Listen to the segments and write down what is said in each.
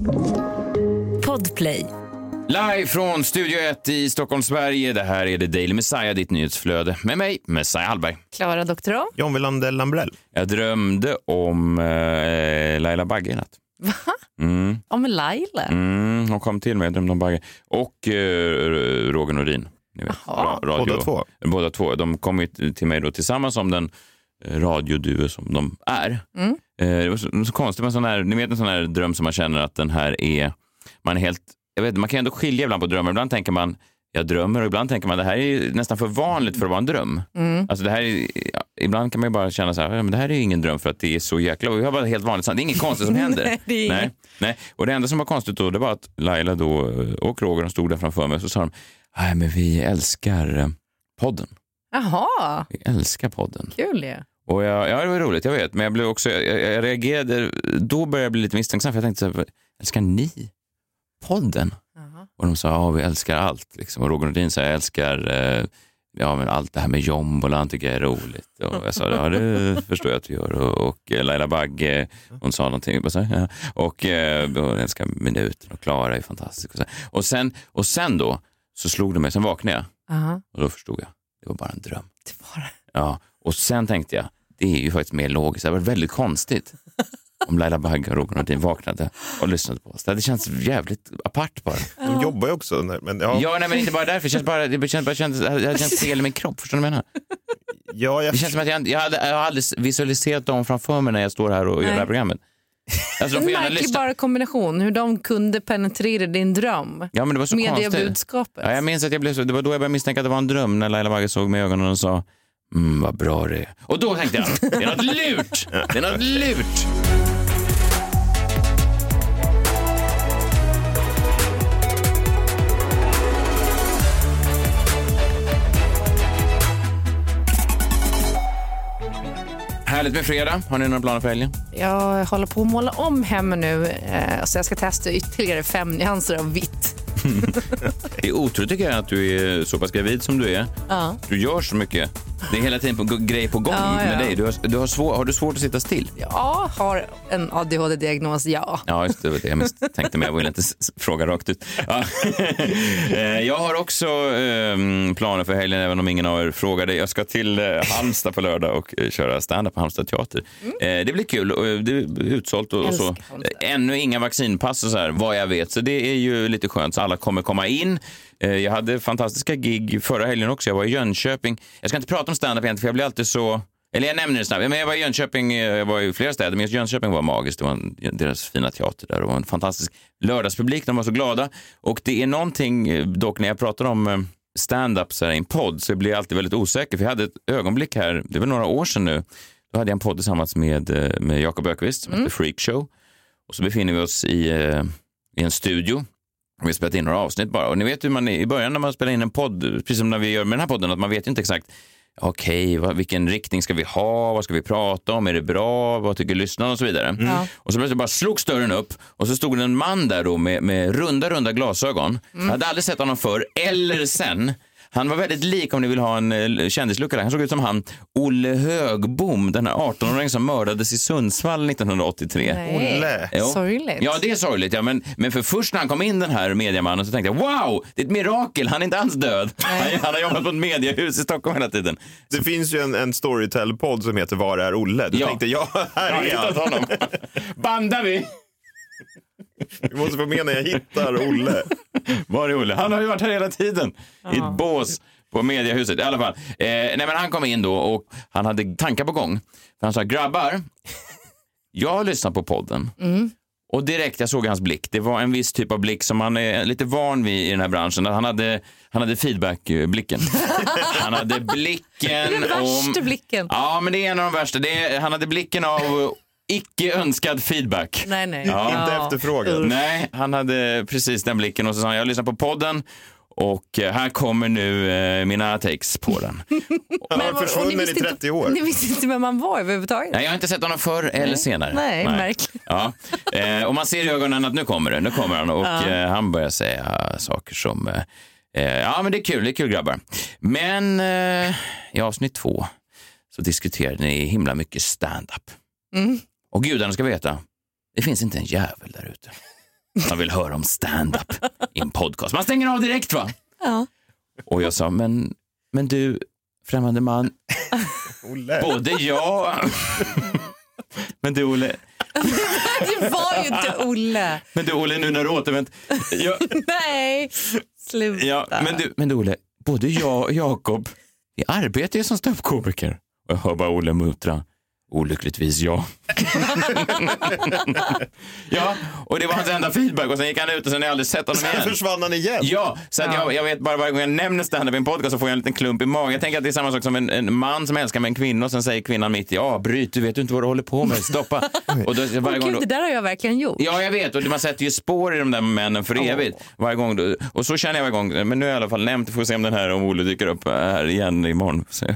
Podplay. Live från Studio 1 i Stockholm, Sverige. Det här är The Daily Messiah, ditt nyhetsflöde. Med mig, Messiah Hallberg. Klara Doktorov. John Wilander Lambrell. Jag drömde om Laila Bagge i natt. Va? Om Laila? Hon kom till mig, jag drömde om Bagge. Och Roger Nordin. Ni vet, radio. Båda två. De kom ju till mig då tillsammans om den radioduo som de är. Det var så konstigt med sån här, ni vet en sån här dröm som man känner att den här är, man är helt, jag vet, man kan ändå skilja ibland på drömmar. Ibland tänker man, jag drömmer, och ibland tänker man, det här är nästan för vanligt för att vara en dröm. Alltså det här är, ibland kan man ju bara känna så här, men det här är ingen dröm för att det är så jäkla, och vi har bara helt vanligt, det är inget konstigt som händer. Nej. Och det enda som var konstigt då, det var att Laila då och Roger, de stod där framför mig, och så sa de, nej men vi älskar podden. Jaha. Vi älskar podden. Kul ja. Och det var roligt, jag vet, men jag blev också, jag reagerade, då började jag bli lite misstänksam, för jag tänkte så här, älskar ni podden? Och de sa, ja vi älskar allt liksom. Och Roger Nordin sa, jag älskar men allt det här med Jombolan tycker jag är roligt. Och jag sa, ja det förstår jag att du gör. Och Laila Bagge, hon sa någonting, och jag älskar Minuten, och Klara är fantastisk. Och sen då så slog det mig, sen vaknade jag. Och då förstod jag, det var bara en dröm. Det var det. Ja, och sen tänkte jag, det är ju faktiskt mer logiskt. Det var väldigt konstigt om Laila Bagge och Roger Nordin vaknade och lyssnade på oss. Det känns jävligt apart bara. De jobbar ju också. Men, men inte bara därför. Det känns fel i min kropp. Förstår du vad jag menar? Ja, det känns som att jag har aldrig visualiserat dem framför mig när jag står här och gör det här programmet. Alltså, en märklig bara kombination, hur de kunde penetrera din dröm. Ja, men det var så konstigt. Mediebudskapet. Ja, jag minns att jag blev så, det var då jag började misstänka att det var en dröm, när Laila Bagge såg mig i ögonen och sa, vad bra det är. Och då tänkte jag, det är något lurt. Det är något lurt. Härligt med fredag. Har ni några planer för helgen? Jag håller på att måla om hemma nu, så jag ska testa ytterligare 5 nyanser av vitt. Det är otroligt tycker jag att du är så pass gravid som du är. Ja. Du gör så mycket. Det är hela tiden grej på gång med dig. Har du svårt att sitta still? Ja, har en ADHD-diagnos, ja. Ja, just det var det jag tänkte, men jag vill inte fråga rakt ut. Ja. Jag har också planer för helgen, även om ingen av er frågade. Jag ska till Halmstad på lördag och köra stand-up på Halmstad teater. Det blir kul. Det är utsålt och så. Ännu inga vaccinpass och så här, vad jag vet. Så det är ju lite skönt, så alla kommer komma in. Jag hade fantastiska gig förra helgen också. Jag var i Jönköping. Jag ska inte prata om stand-up egentligen, för jag blir alltid så... Eller jag nämner det snabbt. Men jag var i Jönköping, jag var i flera städer, men just Jönköping var magiskt. Det var deras fina teater där. Det var en fantastisk lördagspublik. De var så glada. Och det är någonting, dock när jag pratar om stand-up så här i en podd, så blir jag alltid väldigt osäker. För jag hade ett ögonblick här, det var några år sedan nu. Då hade jag en podd tillsammans med Jakob Ökvist som heter Freak Show. Och så befinner vi oss i en studio. Vi har spelat in några avsnitt bara. Och ni vet hur man är i början när man spelar in en podd, precis som när vi gör med den här podden, att man vet ju inte exakt, vilken riktning ska vi ha, vad ska vi prata om, är det bra, vad tycker lyssnarna och så vidare. Och så plötsligt bara slog dörren upp och så stod det en man där då med runda glasögon. Jag hade aldrig sett honom förr eller sen. Han var väldigt lik, om ni vill ha en kändislucka där. Han såg ut som han, Olle Högbom, den här 18-åringen som mördades i Sundsvall 1983. Nej. Olle. Sorgligt. Ja, det är sorgligt. Ja, men för först när han kom in, den här mediamannen, så tänkte jag, wow, det är ett mirakel, han är inte alls död. Han har jobbat på ett mediehus i Stockholm hela tiden. Det finns ju en Storytel-podd som heter Var är Olle? Då tänkte jag, här är han. Honom. Bandar vi. Vi måste få med när jag hittar Olle. Var är Olle? Han har ju varit här hela tiden. I ett bås på mediehuset. I alla fall. Men han kom in då och han hade tankar på gång. För han sa, grabbar, jag har lyssnat på podden. Och direkt jag såg hans blick. Det var en viss typ av blick som man är lite van vid i den här branschen. Han hade feedback-blicken. Han hade blicken den värsta blicken. Ja, men det är en av de värsta. Han hade blicken av... icke önskad feedback. Nej. Ja. Inte efterfrågad. Nej, han hade precis den blicken och så sa han, jag lyssnar på podden och här kommer nu mina takes på den. Han har försvunnit i 30 år. Ni visste inte vem man var överhuvudtaget. Nej, jag har inte sett honom förr eller senare. Nej. Märkligt. Ja. Och man ser i ögonen att nu kommer han och han börjar säga saker som men det är kul grabbar. Men i avsnitt 2 så diskuterade ni himla mycket stand-up. Och gudarna ska veta, det finns inte en jävel där ute Man vill höra om stand-up i en podcast. Man stänger av direkt, va? Ja. Och jag sa, men du, främmande man, Olle. både jag... Men du, Olle... Det var ju inte Olle. Men du, Olle, nu när du återvänt... Nej, sluta. Ja, men du, Olle, både jag och Jakob, vi arbetar ju som ståuppkomiker. Och jag hör bara Olle muttra. Olyckligtvis ja. Ja, och det var hans enda feedback. Och sen gick han ut och sen har jag aldrig sett honom igen. Sen försvann han igen. Ja, så att jag vet bara varje gång jag nämner stand-up i en podcast så får jag en liten klump i magen. Jag tänker att det är samma sak som en man som älskar med en kvinna och sen säger kvinnan mitt i, bryt, du vet inte vad du håller på med, stoppa. Och då, varje gång det där har jag verkligen gjort. Ja, jag vet, och man sätter ju spår i de där männen för evigt. Varje gång och så känner jag varje gång, men nu är jag i alla fall nämnt, får se om den här, om Olle dyker upp här igen imorgon. Så.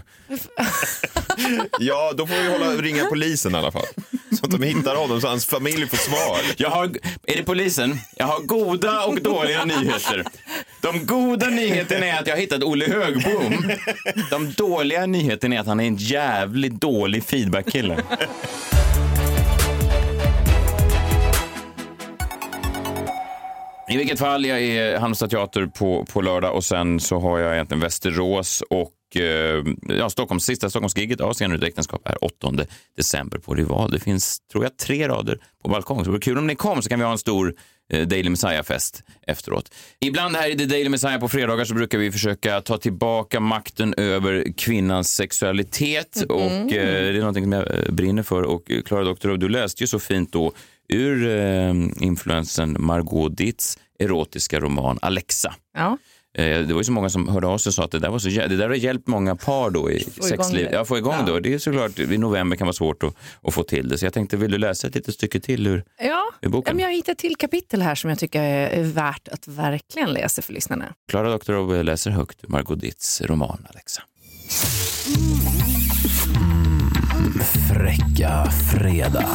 Ja, då får vi ringa polisen i alla fall. Så att de hittar honom så hans familj får svar. Är det polisen? Jag har goda och dåliga nyheter. De goda nyheterna är att jag har hittat Olle Högbom. De dåliga nyheterna är att han är en jävligt dålig feedback-kille. I vilket fall, jag är Halmstad teater på lördag och sen så har jag egentligen Västerås och sista Stockholmsgiget av Scener ur äktenskap är 8 december på Rival. Det finns, tror jag, 3 rader på balkong. Så det vore kul om ni kom, så kan vi ha en stor Daily Messiah-fest efteråt. Ibland här i The Daily Messiah på fredagar så brukar vi försöka ta tillbaka makten över kvinnans sexualitet och det är någonting som jag brinner för. Och Klara Doktorov, du läste ju så fint då ur influensen Margot Ditts erotiska roman Alexa. Ja. Det var ju så många som hörde av sig och sa att det där har hjälpt många par då i sexliv. Ja, få igång då. Det är såklart, i november kan vara svårt att få till det. Så jag tänkte, vill du läsa ett litet stycke till ur boken? Jag har hittat till kapitel här som jag tycker är värt att verkligen läsa för lyssnarna. Klara Doktorov läser högt Margot Ditts roman Alexa. Fräcka fredag.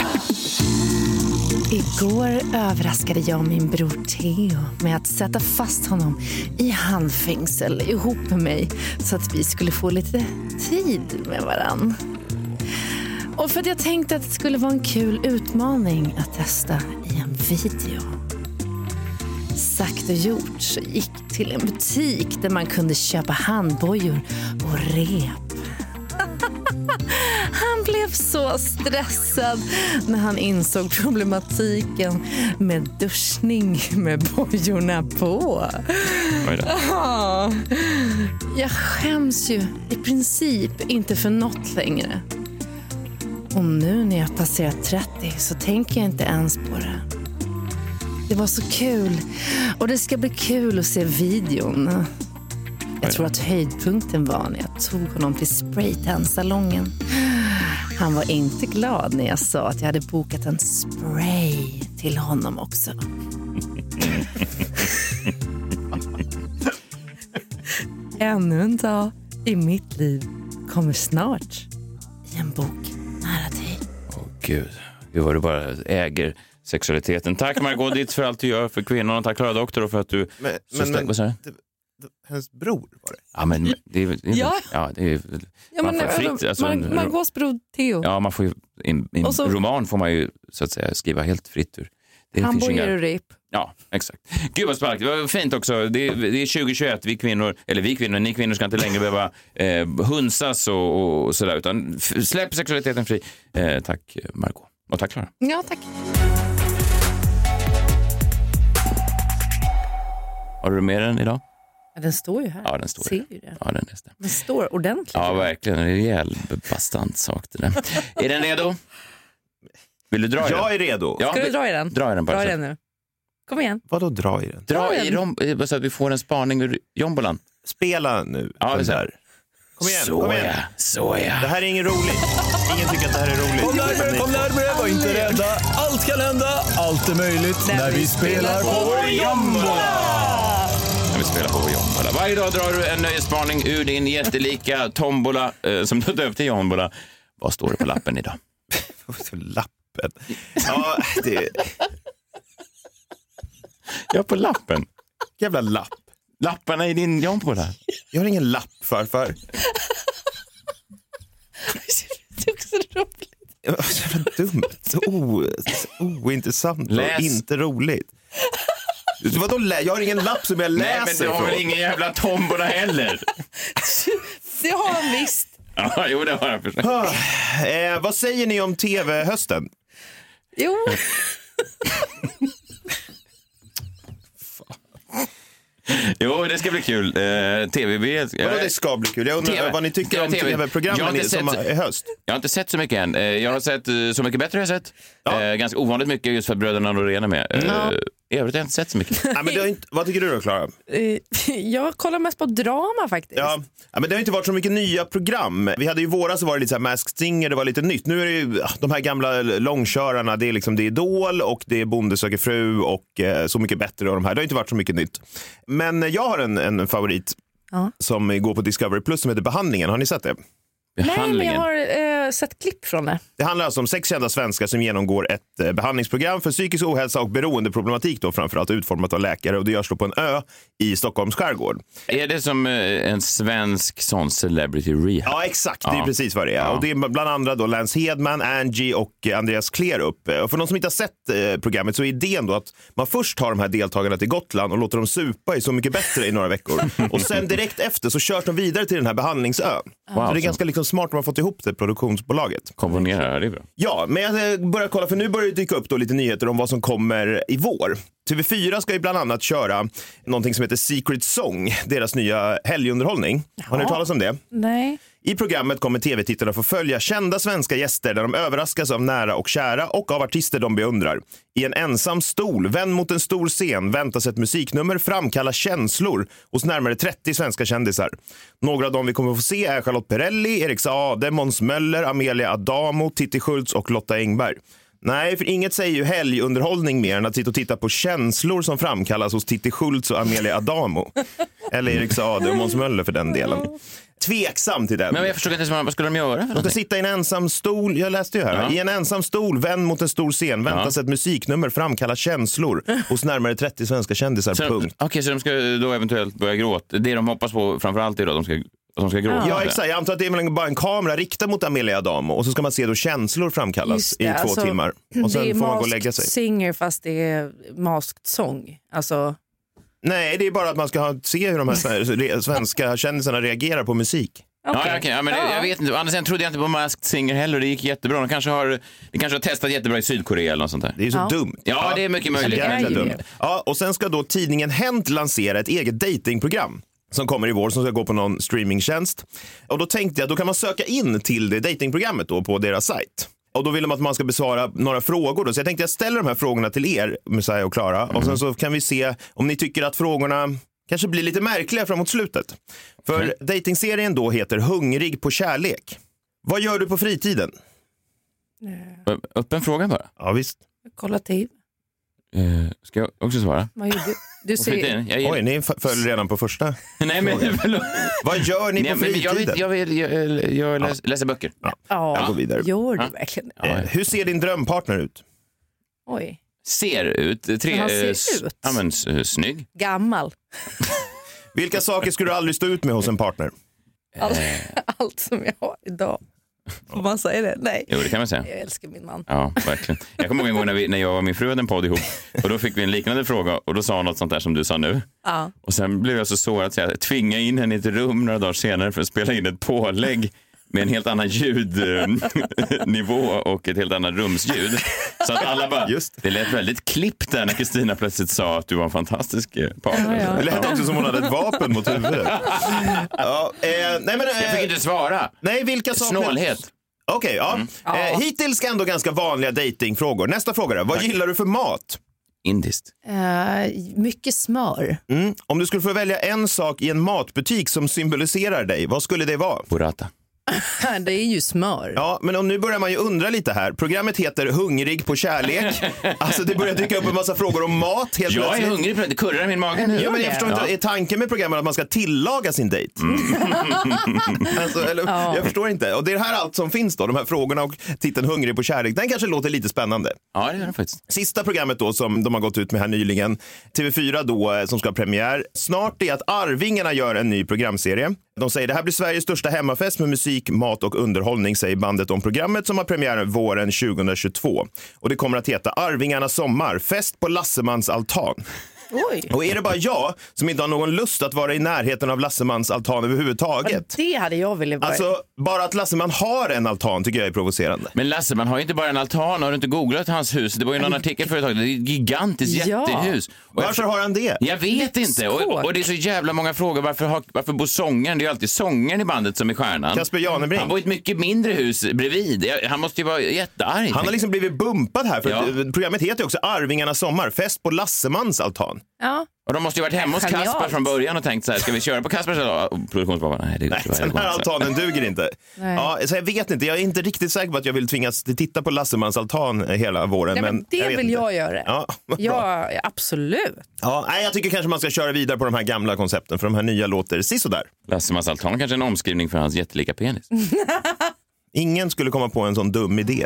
Igår överraskade jag min bror Theo med att sätta fast honom i handfängsel ihop med mig så att vi skulle få lite tid med varann. Och för att jag tänkte att det skulle vara en kul utmaning att testa i en video. Sagt och gjort så gick till en butik där man kunde köpa handbojor och rep. Han blev så stressad när han insåg problematiken med duschning med bojorna på. Jag skäms ju i princip inte för något längre. Och nu när jag passerat 30 så tänker jag inte ens på det. Det var så kul och det ska bli kul att se videon. Jag tror att höjdpunkten var när jag tog honom till spraytan-salongen. Han var inte glad när jag sa att jag hade bokat en spray till honom också. Ännu en dag i mitt liv kommer snart i en bok nära dig. Gud vad du bara äger sexualiteten. Tack Margot Ditts för allt du gör för kvinnorna. Tack Klara Doktor för att du... Hennes bror var det? Ja, men det är... Man får fritt... Alltså, Margots bror Theo. Ja, man får ju... En roman får man ju så att säga skriva helt fritt ur. Han bor och rip. Ja, exakt. Gud vad spark. Det var fint också. Det är 2021. Ni kvinnor ska inte längre behöva hunsas och sådär. Utan släpp sexualiteten fri. Tack Margot. Och tack Klara. Ja, tack. Har du med den idag? Ja, den står ju här. Ja, den står Ser ju det. Ja, den står ordentligt. Ja, verkligen. En rejäl bastant sak det där. Är den redo? Vill du dra i den? Jag är redo. Ja, ska du dra i den? Dra i den bara. Dra i den nu. Kom igen. Vadå dra i den? Dra i den så att vi får en spaning ur jombolan. Spela nu. Ja, det är så här. Kom igen, kom igen. Så ja. Det här är inget roligt. Ingen tycker att det här är roligt. Kom närmare, var inte rädda. Allt kan hända, allt är möjligt när vi spelar på vår jombola. När vi spelar på vår jombola. Varje dag drar du en nöjesspaning ur din jättelika tombola som du döpt till jombola. Vad står det på lappen idag? Lappen? Ja, det... Ja, på lappen. Jävla lapp. Lapparna i din jombola. Jag har ingen lapp, farfar. Det är också roligt. Så dumt. Ointressant och inte roligt. Vadå, jag har ingen lapp som jag läser. Nej, men du har väl ingen jävla tombola heller? Det har han visst. Ja, jo, det har jag förstått. Vad säger ni om tv-hösten? Jo. Jo, det ska bli kul. TV. Vadå, det ska bli kul? Jag undrar vad ni tycker om tv-programmen som är höst. Jag har inte sett så mycket än. Jag har sett Så mycket bättre har jag sett. Ganska ovanligt mycket just för att bröderna Norén är med. I övrigt har jag inte sett så mycket. Nej, men vad tycker du då, Klara? Jag kollar mest på drama faktiskt. Ja, men det har inte varit så mycket nya program. Vi hade ju våras så var det lite så här Masked Singer, det var lite nytt. Nu är det ju de här gamla långkörarna, det är liksom det är Idol och det är Bonde söker fru och Så mycket bättre och de här. Det har inte varit så mycket nytt. Men jag har en favorit som går på Discovery Plus som heter Behandlingen. Har ni sett det? Nej, men jag har sett klipp från det. Det handlar alltså om 6 kända svenskar som genomgår ett behandlingsprogram för psykisk ohälsa och beroendeproblematik då, framförallt utformat av läkare, och det görs då på en ö i Stockholms skärgård. Är det som en svensk sån celebrity rehab? Ja, exakt. Det är precis vad det är. Ja. Och det är bland andra då Lance Hedman, Angie och Andreas Klerup. Och för någon som inte har sett programmet så är idén då att man först tar de här deltagarna till Gotland och låter dem supa i Så mycket bättre i några veckor. Och sen direkt efter så körs de vidare till den här behandlingsön. Wow, så det är ganska liksom smart att man har fått ihop det, produktionsbolaget. Komponera, det är bra. Ja, men jag börjar kolla, för nu börjar det dyka upp då lite nyheter om vad som kommer i vår. TV4 ska ju bland annat köra någonting som heter Secret Song, deras nya helgunderhållning. Har ni hört talas om det? Nej. I programmet kommer tv-tittarna få följa kända svenska gäster där de överraskas av nära och kära och av artister de beundrar. I en ensam stol, vänd mot en stor scen, väntas ett musiknummer framkalla känslor hos närmare 30 svenska kändisar. Några av dem vi kommer få se är Charlotte Perrelli, Erik Saade, Måns Möller, Amelia Adamo, Titti Schultz och Lotta Engberg. Nej, för inget säger ju helgunderhållning mer än att sitta och titta på känslor som framkallas hos Titti Schultz och Amelia Adamo. Eller Erik Saade och Måns Möller för den delen. Tveksam till den. Men jag förstår inte, vad skulle de göra? De ska sitta i en ensam stol, jag läste ju här. I en ensam stol, vänd mot en stor scen, väntas ett musiknummer framkalla känslor hos närmare 30 svenska kändisar, punkt. Okej, så de ska då eventuellt börja gråta. Det de hoppas på framförallt är då att de ska gråta. Ja, exakt. Jag antar att det är bara en kamera riktad mot Amelia Adamo och så ska man se då känslor framkallas i 2 timmar. Och sen får man gå och lägga sig. Singer fast det är masked song. Alltså... Nej, det är bara att man ska se hur de här svenska kändisarna reagerar på musik. Okay. Ja, men jag vet inte. Annars trodde jag inte på Masked Singer heller. Det gick jättebra. De kanske har testat jättebra i Sydkorea eller något sånt där. Det är så dumt. Ja, det är mycket möjligt. Det är dumt. Ja, och sen ska då tidningen Hänt lansera ett eget datingprogram som kommer i vår, som ska gå på någon streamingtjänst. Och då tänkte jag, då kan man söka in till det datingprogrammet då på deras sajt. Och då vill de att man ska besvara några frågor då. Så jag tänkte jag ställer de här frågorna till er, Messiah och Klara. Och sen så kan vi se om ni tycker att frågorna kanske blir lite märkliga framåt slutet. För datingserien då heter Hungrig på kärlek. Vad gör du på fritiden? Öppen fråga bara. Ja, visst. Kolla TV. Ska jag också svara? Vad gör du? Du ser... Oj, ni följer redan på första. Nej, men vad gör ni på fritiden? Jag läser böcker. Jag går vidare. Gör du verkligen? Hur ser din drömpartner ut? Oj. Ser ut? Han ser ut? Ja, men snygg. Gammal. Vilka saker skulle du aldrig stå ut med hos en partner? Allt som jag har idag. Får man säga det? Nej. Jo, det kan man säga. Jag älskar min man. Ja, verkligen. Jag kommer ihåg en gång när jag och min fru hade en podd ihop. Och då fick vi en liknande fråga. Och då sa hon något sånt där som du sa nu. Ja. Och sen blev jag så sårad att jag tvingade in henne i ett rum några dagar senare för att spela in ett pålägg med en helt annan ljudnivå och ett helt annat rumsljud. Så att alla bara, det lät väldigt klippt där när Kristina plötsligt sa att du var en fantastisk partner. Ja. Det lät också som hon hade ett vapen mot huvudet. Jag fick inte svara. Nej, vilka saker? Snålhet. Okej, hittills ändå ganska vanliga datingfrågor. Nästa fråga då. Vad gillar du för mat? Indiskt. Mycket smör. Om du skulle få välja en sak i en matbutik som symboliserar dig, vad skulle det vara? Burrata. Det är ju smör. Ja, men nu börjar man ju undra lite här. Programmet heter Hungrig på kärlek. Alltså det börjar dyka upp en massa frågor om mat. Helt jag är hungrig på det. Det kurrar i min mage nu. Ja, men jag förstår inte. Är tanken med programmet att man ska tillaga sin dejt? Jag förstår inte. Och det är här allt som finns då. De här frågorna och titeln Hungrig på kärlek. Den kanske låter lite spännande. Ja, det gör det faktiskt. Sista programmet då som de har gått ut med här nyligen. TV4 då som ska ha premiär. Snart är att Arvingarna gör en ny programserie. De säger det här blir Sveriges största hemmafest med musik, mat och underhållning, säger bandet om programmet som har premiär våren 2022. Och det kommer att heta Arvingarna sommar, fest på Lassemans altan. Oj. Och är det bara jag som inte har någon lust att vara i närheten av Lassemans altan överhuvudtaget? Det hade jag velat vara. Alltså, bara att Lasseman har en altan tycker jag är provocerande. Men Lasseman har ju inte bara en altan. Har du inte googlat hans hus? Det var ju någon artikel förut. Det är ett gigantiskt jättehus. Och varför har han det? Jag vet inte. Och det är så jävla många frågor. Varför bor sångaren? Det är ju alltid sångaren i bandet som är stjärnan. Kasper Janebrink. Han bor i ett mycket mindre hus bredvid. Han måste ju vara jättearg. Han har liksom blivit bumpad här. För programmet heter ju också Arvingarnas sommar. Fest på Lassemans altan. Ja. Och de måste ju varit hemma hos Kasper från början och tänkt så här, ska vi köra på Kaspers produktionsbabba? Nej, den här altanen duger inte. Ja, så jag vet inte, jag är inte riktigt säker på att jag vill tvingas titta på Lassemans altan hela våren. Nej, men det vill jag göra. Ja, absolut. Ja, nej, jag tycker kanske man ska köra vidare på de här gamla koncepten, för de här nya låter sisådär. Lassemans altan kanske är en omskrivning för hans jättelika penis. Ingen skulle komma på en sån dum idé.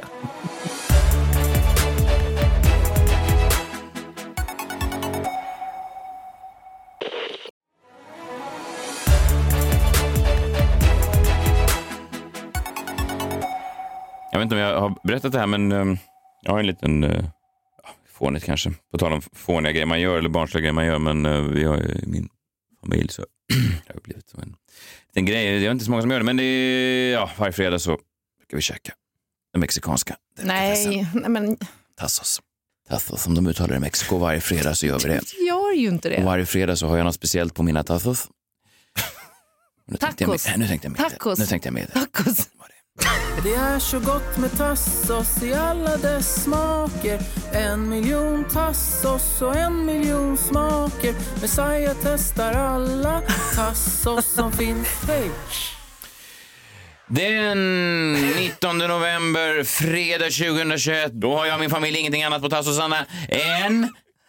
Jag vet inte om jag har berättat det här, men jag har en liten fånigt kanske. På tal om fåniga grejer man gör eller barnsliga grejer man gör, men vi har i min familj så det har blivit som en grej. Det är inte så många som gör det, men det är, varje fredag så brukar vi käka den mexikanska. Nej, men Tassos som de uttalar i Mexiko. Varje fredag så gör vi det. Jag gör ju inte det. Och varje fredag så har jag något speciellt på mina tassos. Tacos. Nu tänkte jag med det. Tacos. Det är så gott med tassos i alla dess smaker. 1 miljon tassos och 1 miljon smaker. Messiah testar alla tassos som finns. Hej! Den 19 november, fredag 2021, då har jag och min familj ingenting annat på tassosarna än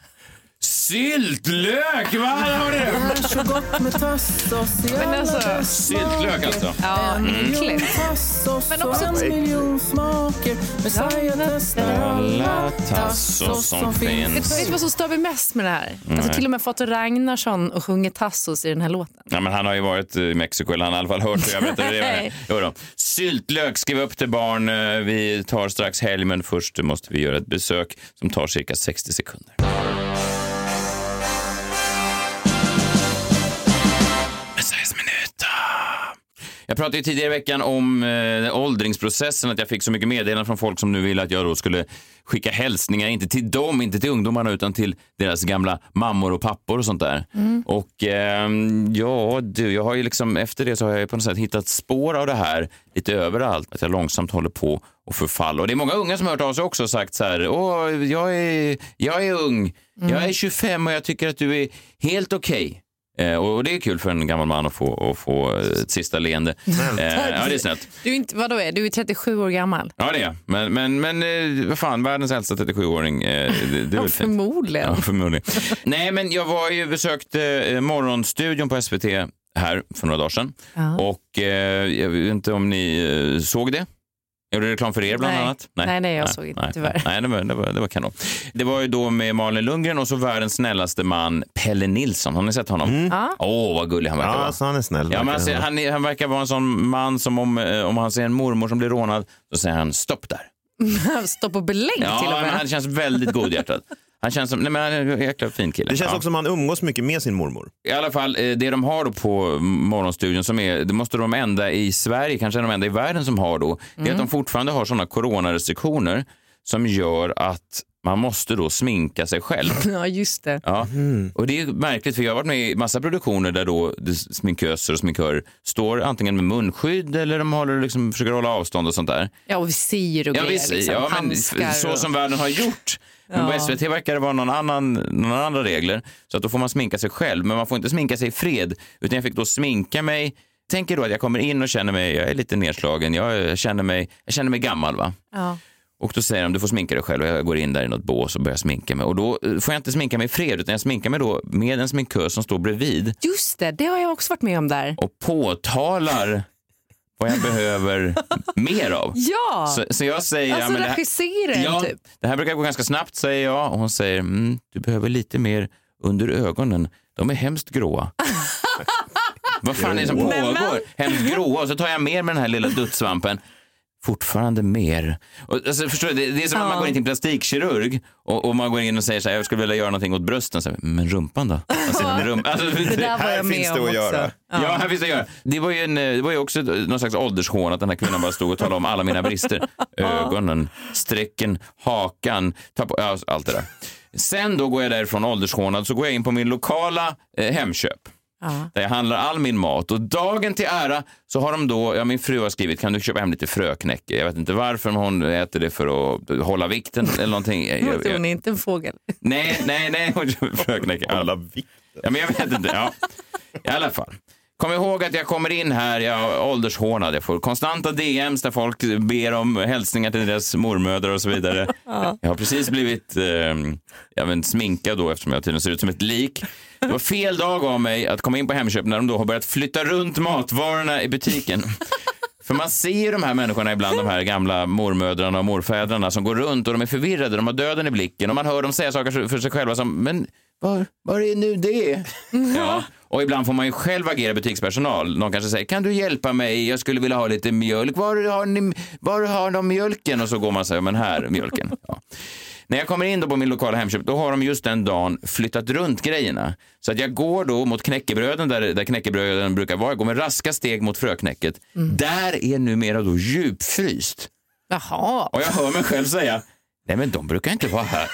syltlök. Vad har du? Det är så gott med tassos i alla dess syltlök alltså. Ja, äckligt. Men också 1 miljon smaker. Messiah testar alla tassos som finns. Vet du vad som stör mig mest med det här? Alltså till och med fått Ragnarsson och sjunger tassos i den här låten. Ja, men han har ju varit i Mexiko, eller han har i alla fall hört. Jag vet det. Jo då. Syltlök, skriv upp till barn. Vi tar strax helg, men först måste vi göra ett besök som tar cirka 60 sekunder. Jag pratade ju tidigare i veckan om åldringsprocessen, att jag fick så mycket meddelanden från folk som nu ville att jag då skulle skicka hälsningar, inte till dem, inte till ungdomarna, utan till deras gamla mammor och pappor och sånt där. Och jag har ju liksom, efter det så har jag på något sätt hittat spår av det här lite överallt, att jag långsamt håller på och förfall. Och det är många unga som har hört av sig också och sagt så här: jag är ung, jag är 25 och jag tycker att du är helt okej. Och det är kul för en gammal man att få ett sista leende. Ja, det är snällt. Du är inte, vadå är? Du är 37 år gammal. Ja, det är jag. Men vad fan, världens äldsta 37-åring. Det är väl förmodligen. Ja, förmodligen. Nej, men jag var ju besökte Morgonstudion på SVT här för några dagar sedan. Och jag vet inte om ni såg det. Gjorde reklam för er bland annat? Nej, jag såg inte tyvärr. Nej, det var kanon. Det var ju då med Malin Lundgren och så världens snällaste man Pelle Nilsson. Har ni sett honom? Vad gullig han verkar vara. Så han är snäll. Ja, men han verkar vara en sån man som om han ser en mormor som blir rånad, så säger han stopp där. Stopp och belägg till och med. Ja, han känns väldigt godhjärtad. Han känns som en jäkla fin kille. Det känns också som han umgås mycket med sin mormor. I alla fall, det de har då på Morgonstudion, som är, det måste de enda i Sverige, kanske de enda i världen som har då, det är att de fortfarande har sådana coronarestriktioner som gör att man måste då sminka sig själv. Ja, just det. Ja. Och det är märkligt, för jag har varit med i massa produktioner där då sminköser och sminkörer står antingen med munskydd eller de håller liksom, försöker hålla avstånd och sånt där. Ja, och visir och grejer. Liksom, handskar så som världen har gjort. Men på SVT verkar det vara några andra regler. Så att då får man sminka sig själv. Men man får inte sminka sig i fred. Utan jag fick då sminka mig. Tänker då att jag kommer in och känner mig, jag är lite nedslagen. Jag känner mig gammal, va? Ja. Och då säger de, du får sminka dig själv. Och jag går in där i något bås och börjar sminka mig. Och då får jag inte sminka mig i fred, utan jag sminkar mig då med en sminkör som står bredvid. Just det har jag också varit med om där. Och påtalar vad jag behöver mer av. Ja! Så jag säger... Alltså regisseren typ. Det här brukar gå ganska snabbt, säger jag. Och hon säger, du behöver lite mer under ögonen. De är hemskt gråa. Vad fan är det som pågår? Hemskt gråa. Och så tar jag mer med den här lilla duttsvampen. fortfarande mer. Och, alltså, förstår du, det är som när man går in till en plastikkirurg och man går in och säger så här, jag skulle vilja göra någonting åt brösten. Så här, men rumpan då? Alltså, Det där var jag med om också. Ja, här finns det att göra. Det var ju också någon slags åldershån att den här kvinnan bara stod och talade om alla mina brister. Ögonen, strecken, hakan, allt det där. Sen då går jag därifrån åldershånad, så går jag in på min lokala Hemköp. Där jag handlar all min mat. Och dagen till ära så har de då, min fru har skrivit, kan du köpa hem lite fröknäcke? Jag vet inte varför, men hon äter det för att hålla vikten eller någonting. Hon är inte en fågel. Nej, hon köper fröknäcke. Hålla vikten. Ja, men jag vet inte, ja. I alla fall. Kom ihåg att jag kommer in här, jag är åldershånad, jag får konstanta DMs där folk ber om hälsningar till deras mormödrar och så vidare. Jag har precis blivit sminkad då, eftersom jag tydligen ser ut som ett lik. Det var fel dag av mig att komma in på Hemköp när de då har börjat flytta runt matvarorna i butiken. För man ser de här människorna ibland, de här gamla mormödrarna och morfädrarna som går runt och de är förvirrade, de har döden i blicken och man hör dem säga saker för sig själva som, men var är nu det? Ja. Och ibland får man ju själv agera butikspersonal. Någon kanske säger, kan du hjälpa mig? Jag skulle vilja ha lite mjölk. Var har de mjölken? Och så går man och säger, men här, mjölken. Ja. När jag kommer in då på min lokala Hemköp, då har de just den dagen flyttat runt grejerna. Så att jag går då mot knäckebröden där knäckebröden brukar vara. Jag går med raska steg mot fröknäcket. Där är numera då djupfryst. Jaha. Och jag hör mig själv säga, nej men de brukar inte vara här.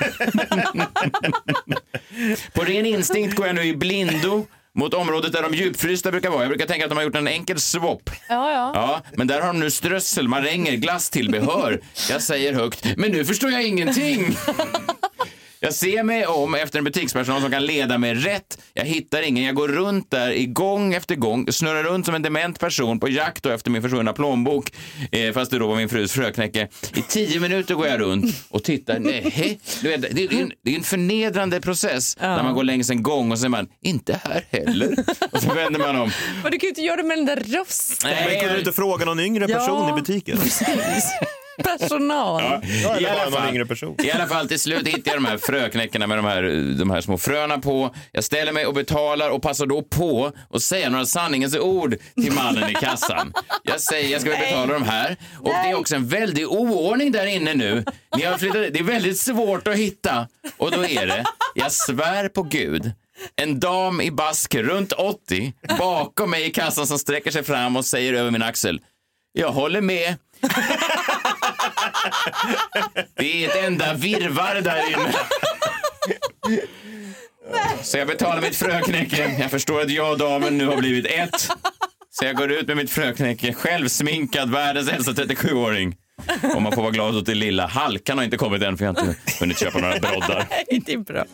På ren instinkt går jag nu i blindo mot området där de djupfrysta brukar vara. Jag brukar tänka att de har gjort en enkel swap. Ja, men där har de nu strössel, maränger, glasstillbehör. Jag säger högt, men nu förstår jag ingenting. Jag ser mig om efter en butikspersonal som kan leda mig rätt. Jag hittar ingen. Jag går runt där i gång efter gång. Snurrar runt som en dement person på jakt efter min försvunna plånbok. Fast det då var min frus fröknäcke. I 10 minuter går jag runt och tittar. Nej, det är en förnedrande process. När man går längs en gång och så säger man, inte här heller. Och så vänder man om. Men du kan ju inte göra det med den där rösten. Men kunde du inte fråga någon yngre person i butiken? Personal. Ja, I alla fall till slut hittar jag de här fröknäckarna med de här små fröna på. Jag ställer mig och betalar och passar då på och säger några sanningens ord till mannen i kassan. Jag säger, jag ska betala de här. Och det är också en väldig oordning där inne nu. Ni har flyttat, det är väldigt svårt att hitta. Och då är det, jag svär på Gud, en dam i bask runt 80 bakom mig i kassan som sträcker sig fram och säger över min axel, jag håller med. Det är ett enda virvar där inne. Så jag betalar mitt fröknäcke. Jag förstår att jag och damen nu har blivit ett. Så jag går ut med mitt fröknäcke, själv sminkad, världens äldsta 37-åring. Och man får vara glad åt det lilla. Halkan har inte kommit än för jag har inte hunnit köpa några broddar. Nej, det är bra.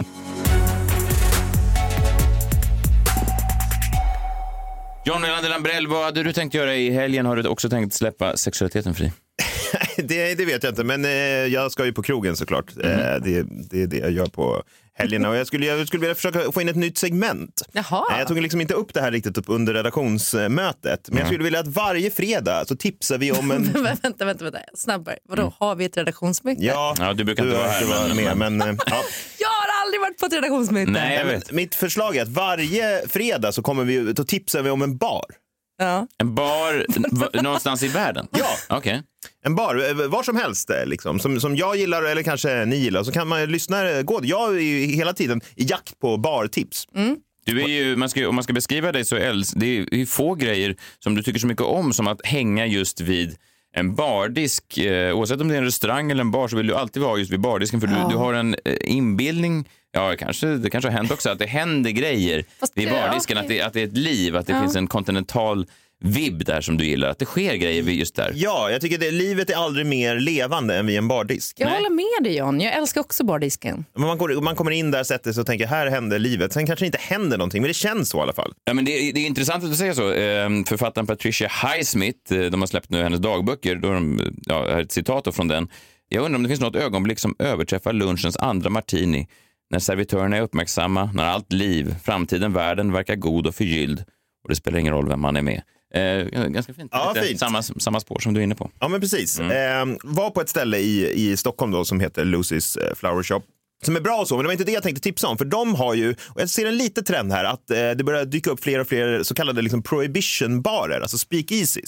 John Melander Lambrell, vad hade du tänkt göra i helgen? Har du också tänkt släppa sexualiteten fri? Det vet jag inte, men jag ska ju på krogen såklart. Det är det jag gör på helgerna. Och jag skulle vilja försöka få in ett nytt segment. Jaha. Jag tog liksom inte upp det här riktigt under redaktionsmötet. Men jag skulle vilja att varje fredag så tipsar vi om en... vänta. Snabbare. Vadå, har vi ett redaktionsmöte? Ja, du brukar inte vara här. Men ja. Jag har aldrig varit på ett redaktionsmöte. Nej, jag vet. Mitt förslag är att varje fredag så då tipsar vi om en bar. Ja. En bar någonstans i världen? Ja. Okej. En bar, var som helst liksom, som jag gillar eller kanske ni gillar, så kan man lyssna. Jag är ju hela tiden i jakt på bartips. Du är ju, om man ska beskriva dig så det är ju få grejer som du tycker så mycket om som att hänga just vid en bardisk. Oavsett om det är en restaurang eller en bar så vill du alltid vara just vid bardisken, för du har en inbildning. Ja, det kanske har hänt också att det händer grejer vid bardisken, att det är ett liv, att det finns en kontinental vibb där som du gillar, att det sker grejer just där. Ja, jag tycker livet är aldrig mer levande än vid en bardisk. Jag håller med dig, John. Jag älskar också bardisken. Man kommer in där, sätter sig och tänker, här händer livet. Sen kanske det inte händer någonting, men det känns så i alla fall. Ja, men det är intressant att du säger så. Författaren Patricia Highsmith, de har släppt nu hennes dagböcker, då här ett citat från den. Jag undrar om det finns något ögonblick som överträffar lunchens andra martini, när servitörerna är uppmärksamma, när allt liv, framtiden, världen verkar god och förgylld och det spelar ingen roll vem man är med. Ganska fint. Ja, fint. Samma spår som du är inne på. Ja, men precis. Var på ett ställe i Stockholm då som heter Lucy's Flower Shop, som är bra och så, men det var inte det jag tänkte tipsa om, för de har ju, och jag ser en liten trend här, att det börjar dyka upp fler och fler så kallade liksom prohibition-barer, alltså speakeasies.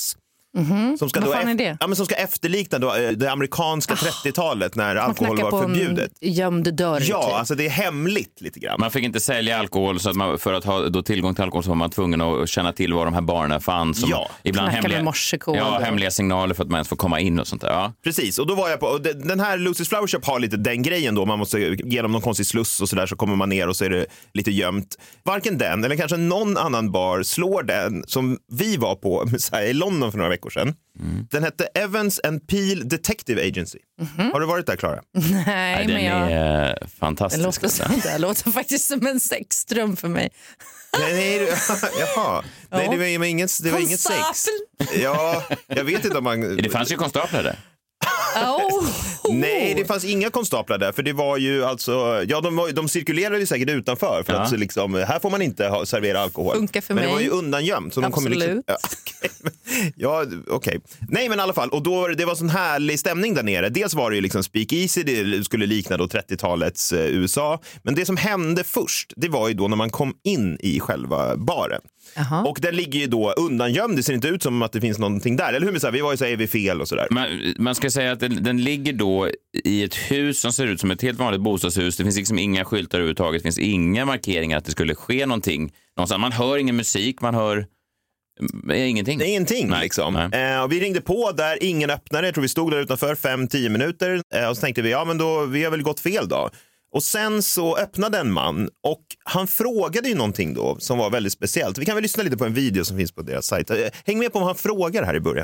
Som ska Vad fan är det? Ja, men som ska efterlikna då, det amerikanska 30-talet när alkohol var förbjudet. Gömd dörr. Ja, typ. alltså det är hemligt lite grann. Man fick inte sälja alkohol, så att man, för att ha då tillgång till alkohol så var man tvungen att känna till var de här barnen fanns. Ja. Ibland Knacka med morsekod. hemliga signaler för att man ens får komma in och sånt där. Ja. Precis, och då var jag på, och den här Lucy's Flower Shop har lite den grejen då, man måste genom någon konstig sluss och sådär, så kommer man ner och så är det lite gömt. Varken den eller kanske någon annan bar slår den som vi var på i London för några veckor sedan. Den hette Evans & Peel Detective Agency. Har du varit där, Klara? Nej, Den men jag... är fantastisk. Det låter faktiskt som en sexdröm för mig. Nej, jaha. Nej, det var inget sex. Ja, jag vet inte om man... Det fanns ju konstaplar där. Nej, det fanns inga konstaplar där, för det var ju alltså, ja, de cirkulerade ju säkert utanför för att liksom, här får man inte servera alkohol. Funkar för men mig. Det var ju undangömt. Så Absolut. De kommer okej. Nej, men i alla fall, och då, det var sån härlig stämning där nere. Dels var det ju liksom speakeasy, det skulle likna då 30-talets USA. Men det som hände först, det var ju då när man kom in i själva baren. Aha. Och den ligger ju då undangömd, det ser inte ut som att det finns någonting där. Eller hur? Vi var ju så här, är vi fel och sådär. Man ska säga att den ligger då i ett hus som ser ut som ett helt vanligt bostadshus. Det finns liksom inga skyltar överhuvudtaget. Det finns inga markeringar att det skulle ske någonting någonstans. Man hör ingen musik, man hör ingenting. Det är ingenting. Nej, liksom. nej. Och vi ringde på där, ingen öppnade. Jag tror vi stod där utanför 5-10 minuter. Och så tänkte vi, ja men då, vi har väl gått fel då. Och sen så öppnade en man och han frågade ju någonting då som var väldigt speciellt. Vi kan väl lyssna lite på en video som finns på deras sajt. Häng med på vad han frågar här i början.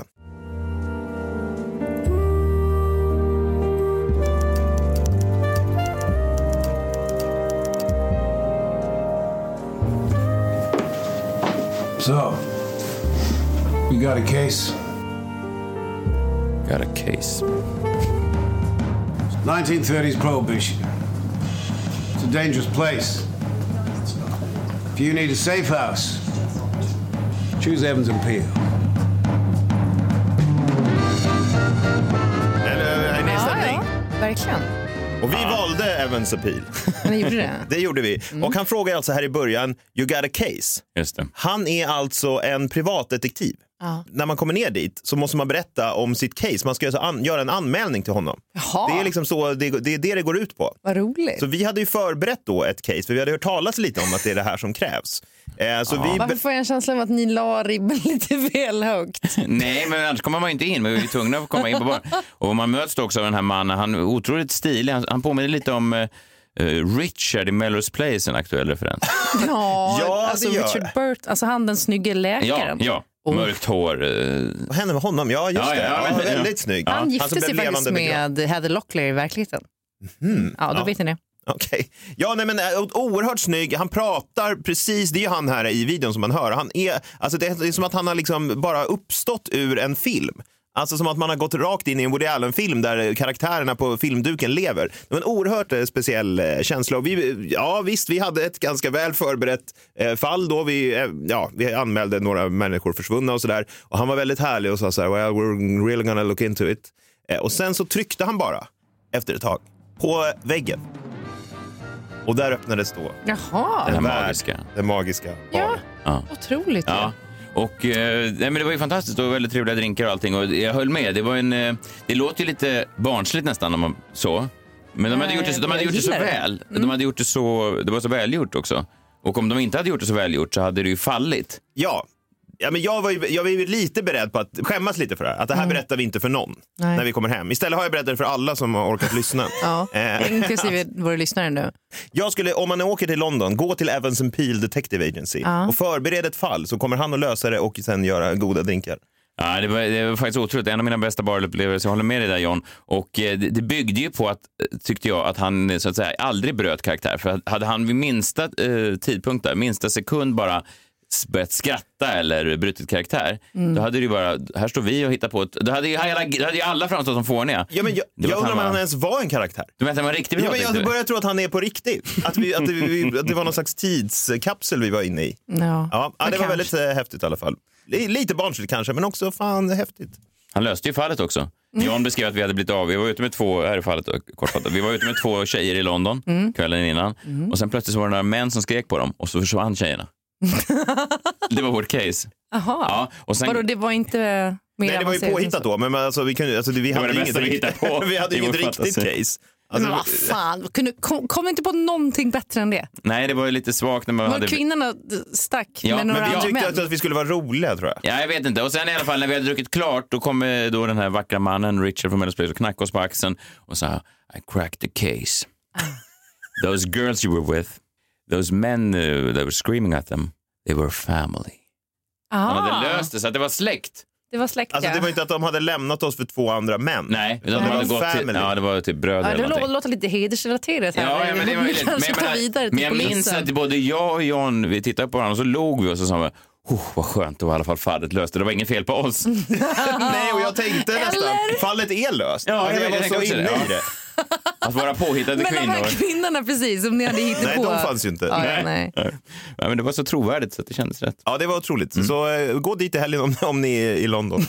So, you got a case? Got a case. 1930s prohibition. It's a dangerous place. If you need a safe house, choose Evans & Peel. Ja, verkligen. Och vi valde Evans & Peel. Ni gjorde det? Det gjorde vi. Och han frågar alltså här i början, you got a case. Just det. Han är alltså en privatdetektiv. När man kommer ner dit så måste man berätta om sitt case. Man ska alltså göra en anmälning till honom. Jaha. Det är liksom så, det är det går ut på. Vad roligt. Så vi hade ju förberett då ett case, för vi hade hört talas lite om att det är det här som krävs. Varför får jag en känsla av att ni la ribben lite väl högt? Nej, men annars kommer man inte in. Men vi är tvungna att komma in på bar. Och man möts då också av den här mannen. Han är otroligt stilig. Han påminner lite om Richard i Melrose Place, en aktuell referens. Ja, alltså Richard Burt, alltså han den snygga läkaren. Ja. Mörkt hår. Vad hände med honom? Ja, just det. Ja, väldigt snygg. Han gifte sig faktiskt med Heather Locklear i verkligen. Ja, då vet ni det. Okej. Ja, nej, men oerhört snygg. Han pratar precis, det är han här i videon som man hör. Han är, alltså det är som att han har liksom bara uppstått ur en film. Alltså som att man har gått rakt in i en Woody Allen-film där karaktärerna på filmduken lever. Det var en oerhört speciell känsla. Och vi hade ett ganska väl förberett fall då. Vi anmälde några människor försvunna och sådär. Och han var väldigt härlig och sa så här, well, we're really gonna look into it. Och sen så tryckte han bara, efter ett tag, på väggen. Och där öppnades då Jaha. den magiska baren. Ja, otroligt. Ja. Och men det var ju fantastiskt och väldigt trevliga drinkar och allting. Och jag höll med. Det var det låter ju lite barnsligt nästan om man så. Men de hade gjort det så väl. De hade gjort det så, det var så välgjort också. Och om de inte hade gjort det så välgjort så hade det ju fallit. Ja, men jag var ju lite beredd på att skämmas lite för det här. Att det här berättar vi inte för någon när vi kommer hem. Istället har jag berättat det för alla som har orkat lyssna. Inklusive våra lyssnare nu. Jag skulle, om man åker till London, gå till Evans & Peel Detective Agency och förbered ett fall, så kommer han att lösa det och sen göra goda drinkar. Ja, det var faktiskt otroligt. En av mina bästa barupplevelser. Jag håller med dig där, John. Och det byggde ju på att, tyckte jag, att han så att säga aldrig bröt karaktär. För hade han vid minsta tidpunkt där, minsta sekund bara börjat skratta eller brutit karaktär, då hade det ju bara, här står vi och hittar på då hade ju alla framstått som fåniga. Ja, men jag undrar om han ens var en karaktär. Du vet att han var riktigt bra. Ja, men jag börjar tro att han är på riktigt. Att det var någon slags tidskapsel vi var inne i. Ja, det var väldigt häftigt i alla fall. Lite barnsligt kanske, men också fan häftigt. Han löste ju fallet också. John beskrev att vi hade blivit av. Vi var ute med här är fallet kortfattat. Vi var ute med 2 tjejer i London kvällen innan. Och sen plötsligt så var det några män som skrek på dem och så försvann tjejerna. Det var vårt case. Jaha. Ja, och sen... Vadå, det var inte mer Nej, det var ju påhittat då, men alltså, vi hade det bästa vi hittade på. Vi hade inget riktigt case. Alltså, men vad fan, kom inte på någonting bättre än det? Nej, det var ju lite svagt när man hade... Kvinnorna stack Ja, med några men vi andra tyckte att vi skulle vara roliga, tror jag. Ja, jag vet inte. Och sen i alla fall när vi hade druckit klart, då kom då den här vackra mannen, Richard från Meller's Place, och knackade oss på axeln och sa, I cracked the case. Those girls you were with, those men that were screaming at them, they were family. Han hade löst det så att det var släkt. Det var släkt, Alltså det var inte att de hade lämnat oss för 2 andra män. Nej, utan de hade gått till, det var typ bröder eller någonting. Det låter lite hedersrelaterat här. Ja, men det var lite. Men jag minns att både jag och John, vi tittade på varandra och så låg vi och så sa vi, vad skönt, det var i alla fall fallet löst. Det var ingen fel på oss. Nej, och jag tänkte nästan, fallet är löst. Ja, jag var så inne i det. Att vara påhittade kvinnor. Men de här kvinnorna precis, som ni hade hittat på. Nej, de fanns ju inte. Nej. Ja, men det var så trovärdigt så att det kändes rätt. Ja, det var otroligt. Så gå dit i helgen om ni är i London.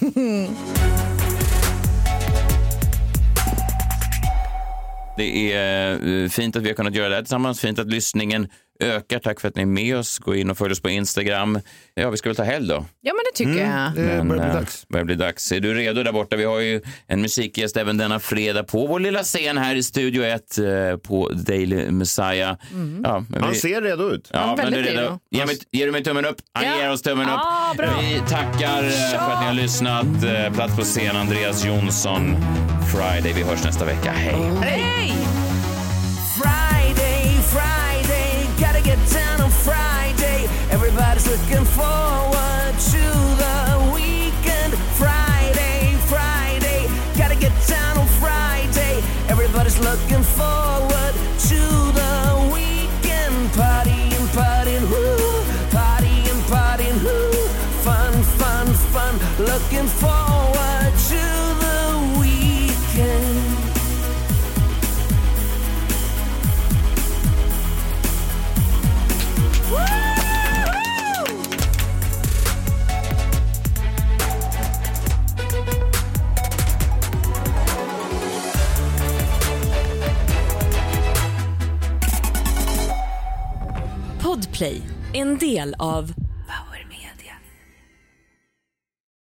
Det är fint att vi har kunnat göra det här tillsammans. Fint att lyssningen ökar. Tack för att ni är med oss. Gå in och följ oss på Instagram. Ja, vi ska väl ta helg då. Ja, men det tycker jag. Det börjar bli dags. Är du redo där borta? Vi har ju en musikgäst även denna fredag på vår lilla scen här i Studio 1 på Daily Messiah. Ja, Han ser redo ut. Ja, men du är väldigt redo. Ger du mig tummen upp? Han ger oss tummen upp. Bra. Vi tackar för att ni har lyssnat. Plats på scen, Andreas Jonsson. Friday. Vi hörs nästa vecka. Hej! Hej! Friday, gotta get down on Friday. Everybody's looking forward to the weekend. Friday, gotta get down on Friday. Everybody's looking forward to the weekend. Partying, woo. Partying, woo. Fun. Looking forward to the weekend. Podplay, en del av